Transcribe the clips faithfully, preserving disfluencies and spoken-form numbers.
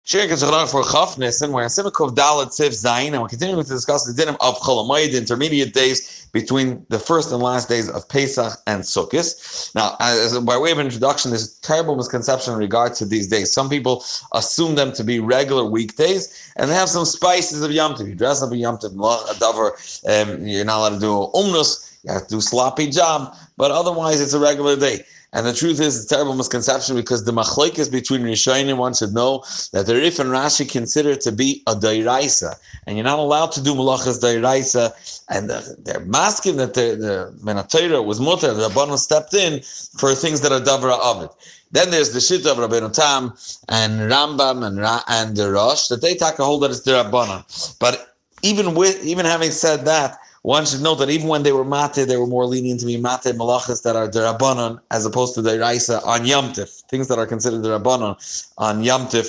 Shir Ketzachonach for Chaf Nissen, we're in Simukov Dalet Sif Zayin, and we're continuing to discuss the dinim of Chol Hamoed, the intermediate days between the first and last days of Pesach and Sukkot. Now, as by way of introduction, there's a terrible misconception in regard to these days. Some people assume them to be regular weekdays, and they have some spices of Yom Tov. You dress up a Yom Tov, a davar, um, you're not allowed to do umnus, you have to do a sloppy job, but otherwise it's a regular day. And the truth is, it's a terrible misconception because the machlokes between Rishonim, one should know that the Rif and Rashi consider it to be a dairaisa, and you're not allowed to do malachas dairaisa. And the, they're masking that the the Menatayra was mutter, the Rabbanon stepped in for things that are davra of it. Then there's the Shita of Rabbeinu Tam and Rambam and Ra, and the Rosh that they take a hold that it's the Rabbanon. But even with even having said that, one should note that even when they were mate, they were more lenient to be mate malachas that are derabanan as opposed to the raisa on Yom Tif, things that are considered derabanan on Yom Tif,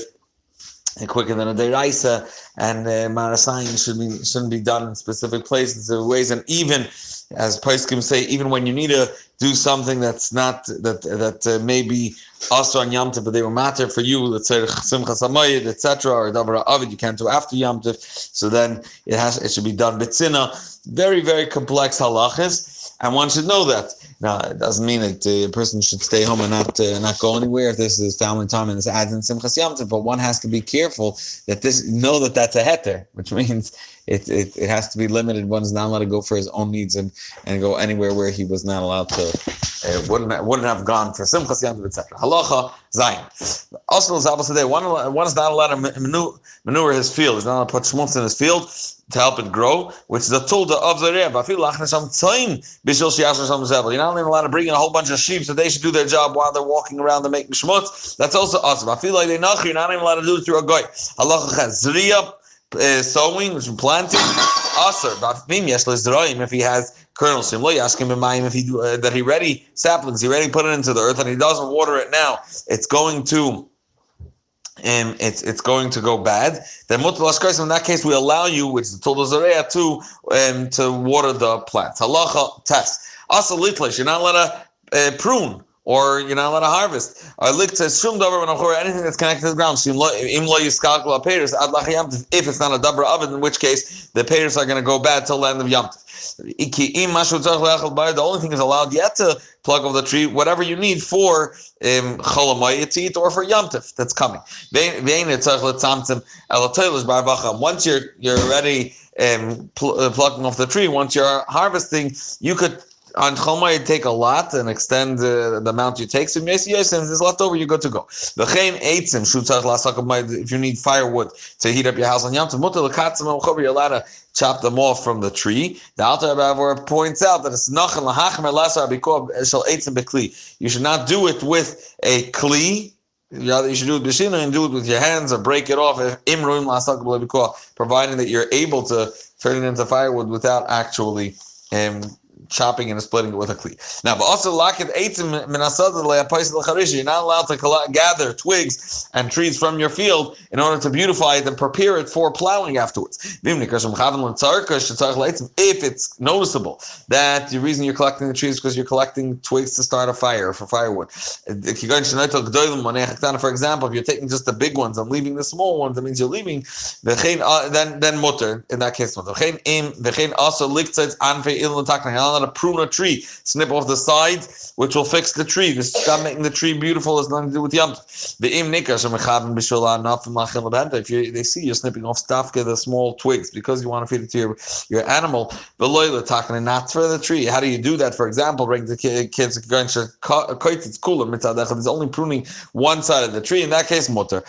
and quicker than a deraisa, and uh, marasayim should be shouldn't be done in specific places or ways. And even as Paiskim say, even when you need to do something that's not that that uh, may be also on Yom Tov, but they were matter for you, let's say Simchas Hamoed, et cetera, or Davar Avid, you can't do after Yom Tov. So then it has it should be done B'tzina. Very, very complex halachas, and one should know that. Now, it doesn't mean that uh, a person should stay home and not uh, not go anywhere if this is family time and this adds in Simchas Yom Tov. But one has to be careful that this know that that's a heter, which means it, it it has to be limited. One's not allowed to go for his own needs and, and go anywhere where he was not allowed to. Uh, wouldn't wouldn't have gone for Simchas Yom Tov, et cetera. Halacha Zayin. Also, Zabbos today, one one is not allowed to manure, manure his field. He's not allowed to put shmutz in his field to help it grow, which is a tulda of the Rebbe. I feel like some time bishul shiasher some zevel. You're not even allowed to bring in a whole bunch of sheep so they should do their job while they're walking around and making shmutz. That's also awesome. I feel like they nach. You're not even allowed to do it through a goy. Halacha chaz zriya, uh, sowing, which is planting. Aser, but if he has kernels, ask him if he uh, that he ready saplings, he ready put it into the earth, and he doesn't water it now. It's going to. And it's it's going to go bad. Then mutal ashkais, in that case, we allow you, which is the Toldos Zareya, to um, to water the plants. Halacha test. Asa litlish, you're not allowed to uh, prune, or you're not allowed to harvest. Anything that's connected to the ground. If it's not a dabra oven, in which case the payers are going to go bad till the end of Yom Tov. The only thing is allowed yet to plug off the tree, whatever you need for um, Chol Hamoed to eat or for Yom Tov that's coming. Once you're you're already um, pl- uh, plucking off the tree, once you're harvesting, you could on Chol Hamoed take a lot and extend uh, the amount you take. So if there's left over, you're good to go. If you need firewood to heat up your house on Yom Tov, you're allowed to chop them off from the tree. The Alter Rebbe points out that it's nachan lahachmer lasar bikor shel eitzim bekli. You should not do it with a kli. You should do it b'shina and do it with your hands or break it off. Imruim lasak b'lebikor, providing that you're able to turn it into firewood without actually um, chopping and splitting it with a kli. Now, but also laket eitzim minasad le'apais l'charishi. You're not allowed to collect, gather twigs and trees from your field in order to beautify it and prepare it for plowing afterwards. If it's noticeable that the reason you're collecting the trees is because you're collecting twigs to start a fire for firewood. For example, if you're taking just the big ones and leaving the small ones, that means you're leaving then then mutter in that case. To prune a tree, snip off the sides, which will fix the tree. This stop making the tree beautiful has nothing to do with Yom Tov. If you, they see you're snipping off stafka, the small twigs, because you want to feed it to your, your animal, not for the tree. How do you do that? For example, bring the kids going to it's cooler. There's only pruning one side of the tree. In that case, mutter.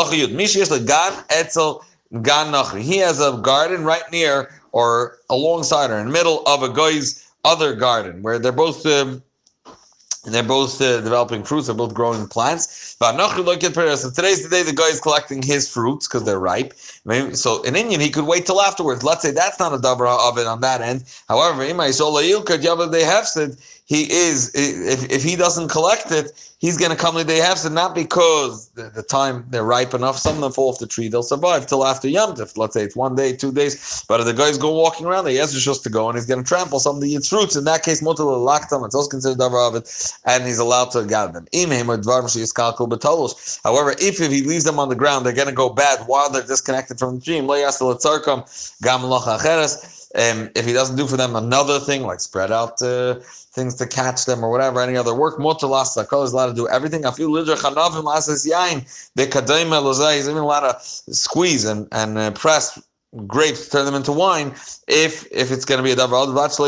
He has a garden right near or alongside or in the middle of a guy's other garden where they're both um, they're both uh, developing fruits, they're both growing plants. So today's the day the guy is collecting his fruits because they're ripe. So in Indian, he could wait till afterwards. Let's say that's not a dabra of it on that end. However, they have said he is if, if he doesn't collect it, he's going to come the day hefsed, not because the, the time they're ripe enough. Some of them fall off the tree, they'll survive till after Yom Tov. Let's say it's one day, two days. But if the guys go walking around, he has just to go and he's going to trample some of the its fruits. In that case, mutal laktam, it's also considered davar of it, and he's allowed to gather them. However, if, if he leaves them on the ground, they're going to go bad while they're disconnected from the tree. Um, if he doesn't do for them another thing, like spread out uh, things to catch them or whatever, any other work, mutar lasakol is allowed to do everything. I feel lidra chanavim lasas yain bekadayim elozay. He's even allowed to squeeze and and uh, press grapes, turn them into wine, if if it's going to be a davar.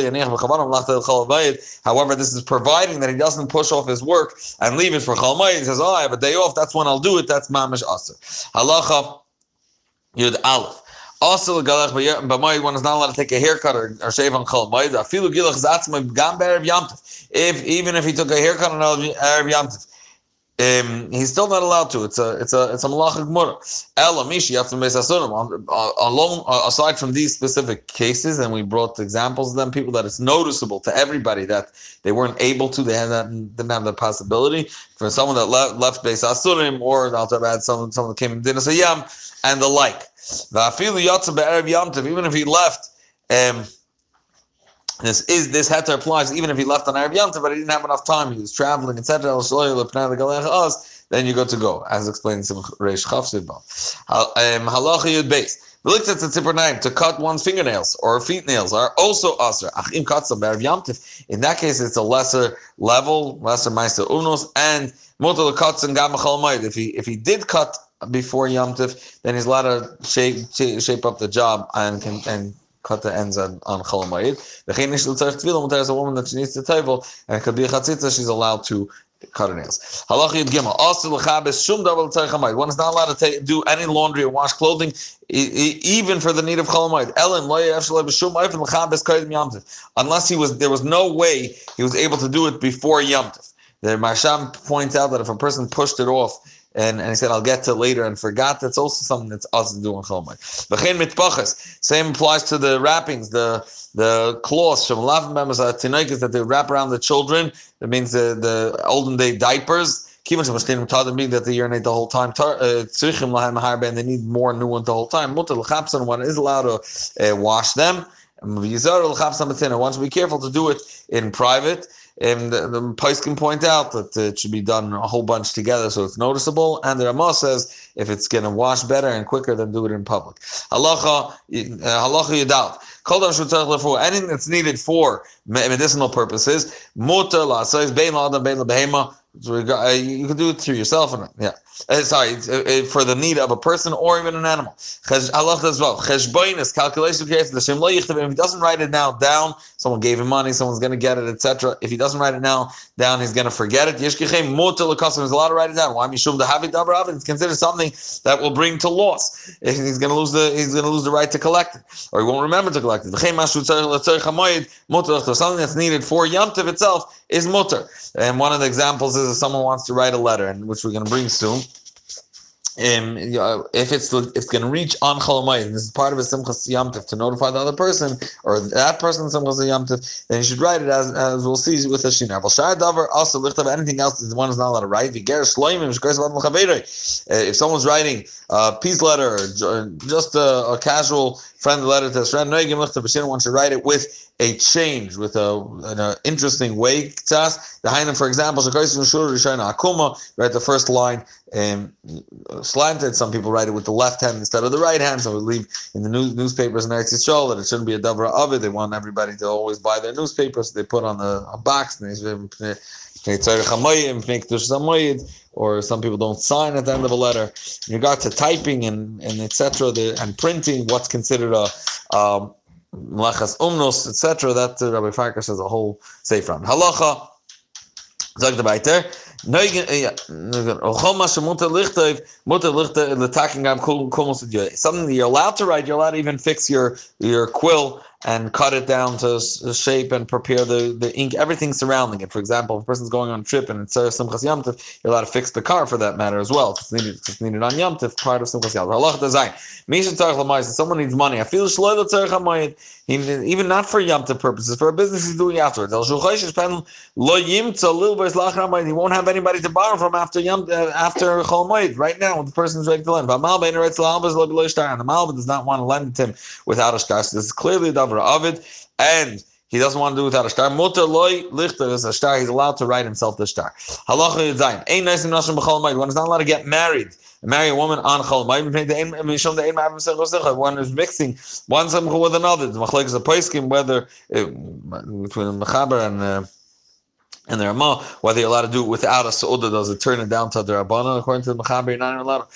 However, this is providing that he doesn't push off his work and leave it for chol moed. He says, "Oh, I have a day off. That's when I'll do it." That's mamish aser. Halacha Yud Aleph. Also, one is not allowed to take a haircut or, or shave on chol moed. If even if he took a haircut on Erev Yom Tov, um, he's still not allowed to. It's a it's a it's a malacha gemara. Ela mishi yatzim beis hasurim. Alone, aside from these specific cases, and we brought examples of them, people that it's noticeable to everybody that they weren't able to, they had that, didn't have that possibility. For someone that left left beis hasurim, or also had someone someone that came in dinas hayam and the like. Even if he left, um, this is this heter applies even if he left on Erev Yom Tov, but he didn't have enough time. He was traveling, et cetera. Then you got to go, as explained in Reish Chaf Sibba. Halacha Yud Beis. The looked at the tzipor to cut one's fingernails or feet nails are also aser. Achim katzah b'Erev Yom Tov. In that case, it's a lesser level, lesser ma'aser unos, and mutar lekatz and gam chol moed. If he if he did cut before Yom Tov, then he's allowed to shape shape up the job and can and cut the ends on, on chol moed. The chenish l'tzarich tefillah, there's a woman that she needs to tevel, and it could be a chatzitza, she's allowed to cut her nails. Halacha Yud Gimel. Also l'chabes shum davar l'tzarich hamoed. One is not allowed to take, do any laundry or wash clothing, e- e- even for the need of chol moed. Ellen lo ye'ef shalei b'shum ofen l'chabes kodim Yom Tov. Unless he was, there was no way he was able to do it before Yom Tov. The Marsham points out that if a person pushed it off, And, and he said, I'll get to it later, and forgot, that's also something that's us to do in chol moed. V'chein mitpachas. Same applies to the wrappings, the the cloths, that they wrap around the children. That means the, the olden day diapers. Being that they urinate the whole time, and they need more new ones the whole time. One is allowed to uh, wash them. One should be careful to do it in private. And the, the Pais can point out that it should be done a whole bunch together so it's noticeable. And the Ramah says if it's going to wash better and quicker, then do it in public. Halacha, halacha yadal. Anything that's needed for medicinal purposes, mutar la'asais bein la'adam bein la'behema. You can do it through yourself, and yeah. Uh, sorry, uh, for the need of a person or even an animal. Allah as well. Cheshboinus, calculation case. If he doesn't write it now down, someone gave him money, someone's going to get it, et cetera. If he doesn't write it now down, he's going to forget it. Yeshkichem mutar l'kasam is allowed to write it down. Why mishum dehavik davar av? It's considered something that will bring to loss. He's going to lose the he's going to lose the right to collect it, or he won't remember to collect it. Something that's needed for Yom Tov itself is mutar. And one of the examples is if someone wants to write a letter, and which we're going to bring soon. Um, if it's if it's going to reach on chol moed, this is part of a simchas Yom Tov to notify the other person or that person simchas Yom Tov, then you should write it as, as we'll see with a shina. Also, anything else, the one is not allowed to write. If someone's writing a peace letter or just a, a casual friendly letter to his friend, one should write it with a change, with a an interesting way. The Hainam, for example, write the first line um, slanted. Some people write it with the left hand instead of the right hand. So we leave in the news, newspapers in Eretz Yisrael that it shouldn't be a davar of it. They want everybody to always buy their newspapers. So they put on a, a box and they or some people don't sign at the end of a letter. In regard to typing and, and et cetera, and printing, what's considered a um, Malachas Umnos, et cetera. That uh, Rabbi Farkas says a whole sefer on. Halacha, sagt er weiter. Something you're allowed to write, you're allowed to even fix your, your quill and cut it down to shape and prepare the, the ink, everything surrounding it. For example, if a person's going on a trip and it's Simchas Yom Tov, you're allowed to fix the car for that matter as well. If it's needed, if it's needed on Yom Tov, part of Simchas Yom Tov. Halach Dazayin. Misha Tzarech L'mayis. Someone needs money. I feel Shloilo Tzarech HaMoed. Even not for Yom Tov purposes, for a business he's doing afterwards. El Shulchay Shishpen Lo Yimtza Lil Beis Lachar HaMoed. He won't have anybody to borrow from after Yom uh, after Chol Moed. Right now, the person's ready to lend. But Malba and the Malba does not want to lend it to him without a shtar. So this is clearly a davar Ovid, and he doesn't want to do it without a shtar. Mutter loy lichter is a shtar. He's allowed to write himself the shtar. Halacha Yudzayin. Ein neisim nashim b'chol moed. One is not allowed to get married. Marry a woman on chol moed. One is mixing one simcha with another. The machlek is a poiskim whether uh, between the mechaber and uh, and the Ramah, whether you're allowed to do it without a Seudah, does it turn it down to the Rabbanan? According to the Mechaber, you're not even allowed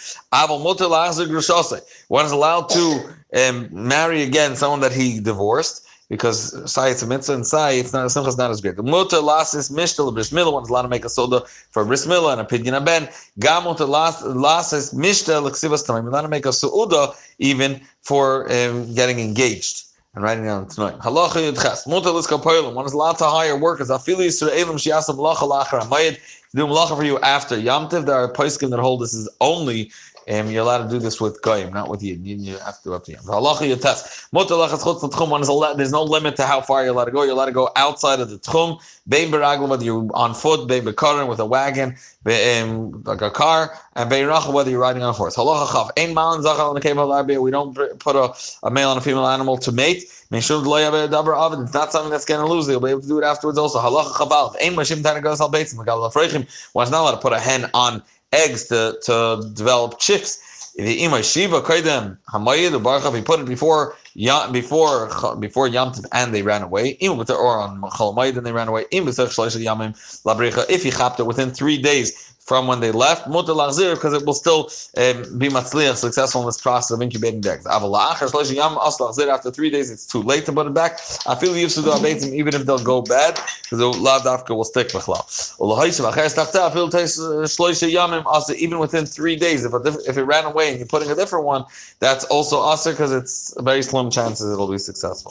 to. One is allowed to um, marry again someone that he divorced, because Sai it's a mitzvah, and Sai it's not, Simcha is not as great. The Mutter Lasis Mishtel Bris Mila, one is allowed to make a Seudah for Bris Mila and a Pidyon Aben. Gam Mutter Lasis Mishtel L'Ksivas Tamim, you're allowed to make a Seudah even for um, getting engaged and writing down tonight. Halacha Yudches. Mutar Liska Poilim. One is allowed to hire workers. Afili Yisraelim Shiasam Malacha Lachar HaMoed. To do malacha for you after Yom Tov. There are poskim that hold this is only, um, you're allowed to do this with Goyim, not with Yid. You have to do up to Yom. Halacha Yudches. Mutar Lachas Chutz L'Tchum. One is allowed, there's no limit to how far you're allowed to go. You're allowed to go outside of the Tchum. Bein Beraglim, whether you're on foot, Bein Bekaran, with a wagon, um, like a car, and Bein Rachel, whether you're riding on a horse. Halacha Chav. Ein Malin Zachal on the Cave of We don't put a, a male and a female animal to mate. It's not something that's going to lose. They'll be able to do it afterwards also. Halacha Chabal. Ein Mashim Tanagas Al Beitzim. One's not allowed to put a hen on eggs to, to develop chicks. If he put it before before before Yom Tov and they ran away, or on Chol Moed and they ran away. If he chapped it within three days from when they left, mutar lachzir, because it will still um, be matzliach, successful in this process of incubating the eggs. After three days, it's too late to put it back. I feel you should do abetzim even if they'll go bad, because the lav dafka will stick b'chlal. Even within three days, if a diff- if it ran away and you're putting a different one, that's also aser, because it's very slim chances it'll be successful.